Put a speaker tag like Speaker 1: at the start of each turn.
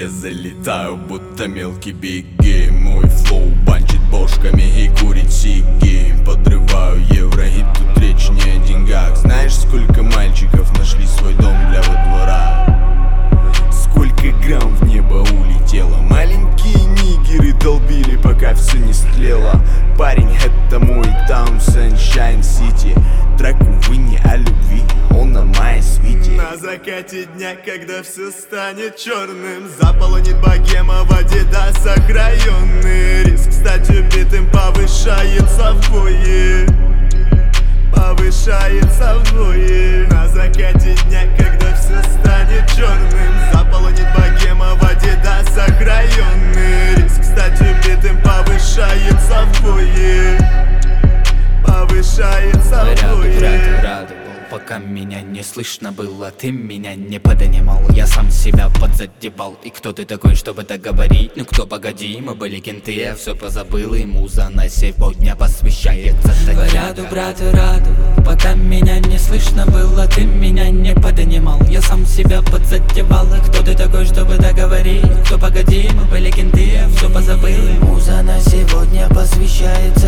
Speaker 1: Я залетаю, будто мелкий беги. Мой флоу банчит бошками и курит сиги. Подрываю еврохит, тут речь не о деньгах. Знаешь, сколько мальчиков нашли свой дом для во двора? Сколько грамм в небо улетело? Маленькие нигеры долбили, пока все не стлело. Парень, это мой таун, Sunshine City. Трек, увы, не о любви, он на моей свите.
Speaker 2: На закате дня, когда все станет черным, заполонит богема в адидасах районный. Риск стать убитым повышается вдвое. Повышается вдвое. На закате дня, когда все станет черным, заполонит богема в адидасах районный. Риск стать убитым повышается вдвое. Повышается вдвое.
Speaker 3: Радовал, пока меня не слышно было, ты меня не поднимал. Я сам себя подзадевал. И кто ты такой, чтобы так говорить? Ну кто, погоди, мы были кенты, я все позабыл. И муза на сегодня посвящается. Ряду, брат, радовал, пока меня не слышно было, ты меня не поднимал. Я сам себя подзадевал. И кто ты такой, чтобы так говорить? Ну кто, погоди, мы были кенты, я все позабыл. И муза на сегодня посвящается.